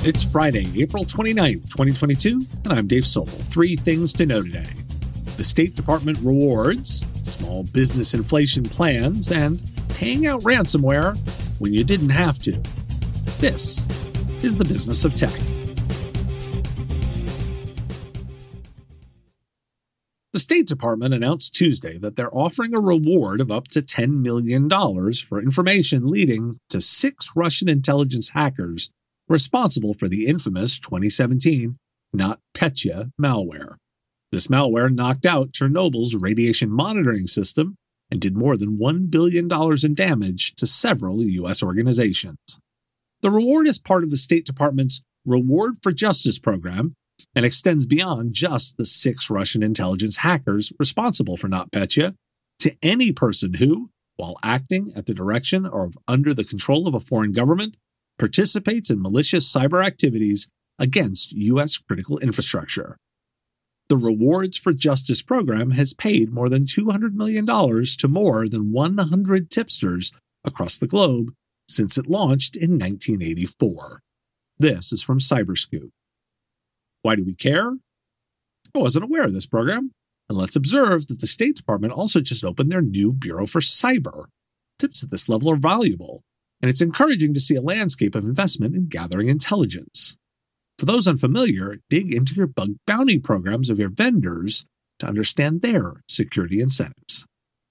It's Friday, April 29th, 2022, and I'm Dave Sobel. Three things to know today. The State Department rewards, small business inflation plans, and paying out ransomware when you didn't have to. This is the business of tech. The State Department announced Tuesday that they're offering a reward of up to $10 million for information leading to 6 Russian intelligence hackers responsible for the infamous 2017 NotPetya malware. This malware knocked out Chernobyl's radiation monitoring system and did more than $1 billion in damage to several U.S. organizations. The reward is part of the State Department's Reward for Justice program and extends beyond just the 6 Russian intelligence hackers responsible for NotPetya to any person who, while acting at the direction or under the control of a foreign government, participates in malicious cyber activities against U.S. critical infrastructure. The Rewards for Justice program has paid more than $200 million to more than 100 tipsters across the globe since it launched in 1984. This is from Cyberscoop. Why do we care? I wasn't aware of this program. And let's observe that the State Department also just opened their new Bureau for Cyber. Tips at this level are valuable, and it's encouraging to see a landscape of investment in gathering intelligence. For those unfamiliar, dig into your bug bounty programs of your vendors to understand their security incentives.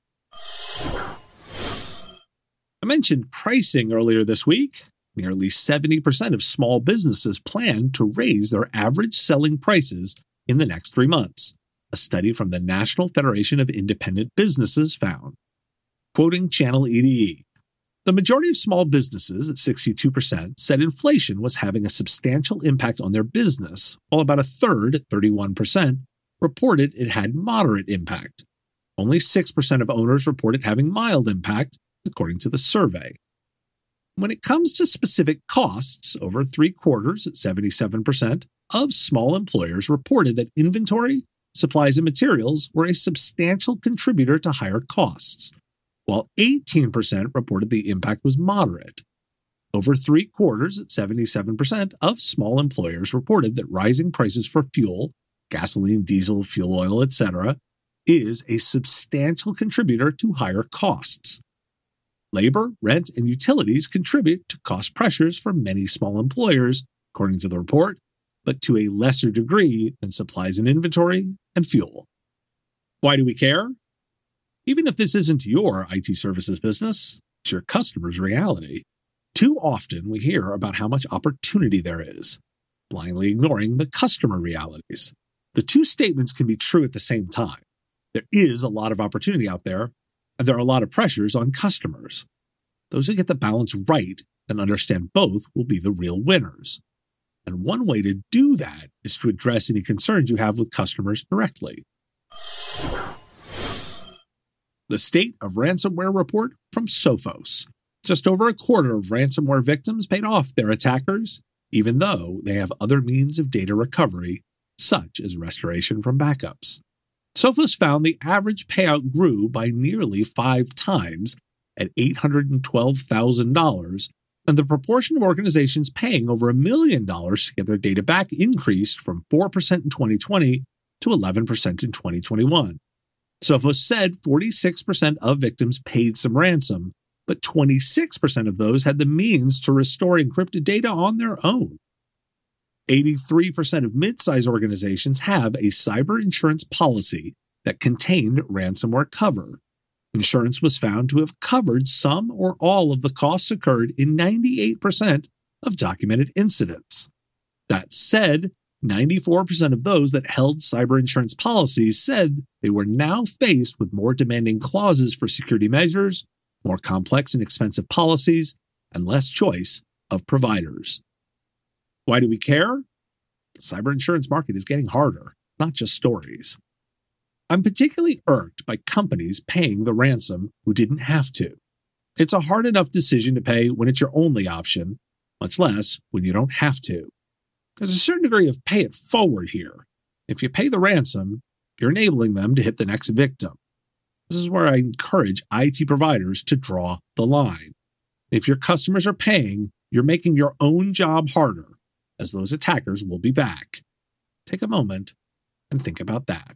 I mentioned pricing earlier this week. Nearly 70% of small businesses plan to raise their average selling prices in the next 3 months, a study from the National Federation of Independent Businesses found. Quoting Channel EDE, the majority of small businesses, at 62%, said inflation was having a substantial impact on their business, while about a third, at 31%, reported it had moderate impact. Only 6% of owners reported having mild impact, according to the survey. When it comes to specific costs, over 3/4, at 77%, of small employers reported that inventory, supplies, and materials were a substantial contributor to higher costs, while 18% reported the impact was moderate. Over 3/4, at 77%, of small employers reported that rising prices for fuel, gasoline, diesel, fuel oil, etc., is a substantial contributor to higher costs. Labor, rent, and utilities contribute to cost pressures for many small employers, according to the report, but to a lesser degree than supplies and inventory and fuel. Why do we care? Even if this isn't your IT services business, it's your customer's reality. Too often we hear about how much opportunity there is, blindly ignoring the customer realities. The two statements can be true at the same time. There is a lot of opportunity out there, and there are a lot of pressures on customers. Those who get the balance right and understand both will be the real winners. And one way to do that is to address any concerns you have with customers directly. The State of Ransomware report from Sophos. Just over a quarter of ransomware victims paid off their attackers, even though they have other means of data recovery, such as restoration from backups. Sophos found the average payout grew by nearly 5 times at $812,000, and the proportion of organizations paying over $1 million to get their data back increased from 4% in 2020 to 11% in 2021. Sophos said 46% of victims paid some ransom, but 26% of those had the means to restore encrypted data on their own. 83% of mid-size organizations have a cyber insurance policy that contained ransomware cover. Insurance was found to have covered some or all of the costs incurred in 98% of documented incidents. That said, 94% of those that held cyber insurance policies said they were now faced with more demanding clauses for security measures, more complex and expensive policies, and less choice of providers. Why do we care? The cyber insurance market is getting harder, not just stories. I'm particularly irked by companies paying the ransom who didn't have to. It's a hard enough decision to pay when it's your only option, much less when you don't have to. There's a certain degree of pay it forward here. If you pay the ransom, you're enabling them to hit the next victim. This is where I encourage IT providers to draw the line. If your customers are paying, you're making your own job harder, as those attackers will be back. Take a moment and think about that.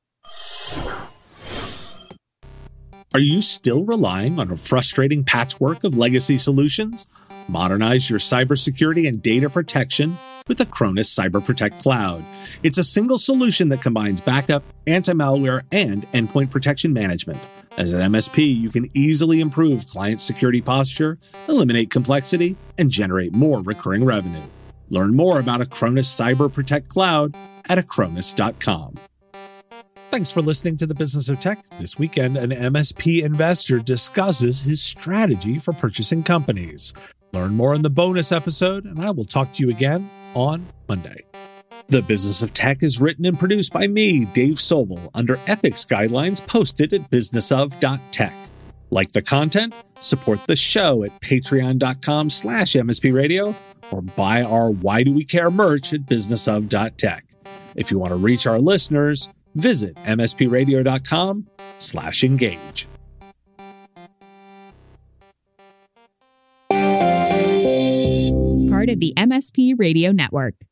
Are you still relying on a frustrating patchwork of legacy solutions? Modernize your cybersecurity and data protection with Acronis Cyber Protect Cloud. It's a single solution that combines backup, anti-malware, and endpoint protection management. As an MSP, you can easily improve client security posture, eliminate complexity, and generate more recurring revenue. Learn more about Acronis Cyber Protect Cloud at acronis.com. Thanks for listening to The Business of Tech. This weekend, an MSP investor discusses his strategy for purchasing companies. Learn more in the bonus episode, and I will talk to you again on Monday. The Business of Tech is written and produced by me, Dave Sobel, under ethics guidelines posted at businessof.tech. Like the content? Support the show at patreon.com/MSP Radio or buy our Why Do We Care merch at businessof.tech. If you want to reach our listeners, visit mspradio.com/engage. Part of the MSP Radio Network.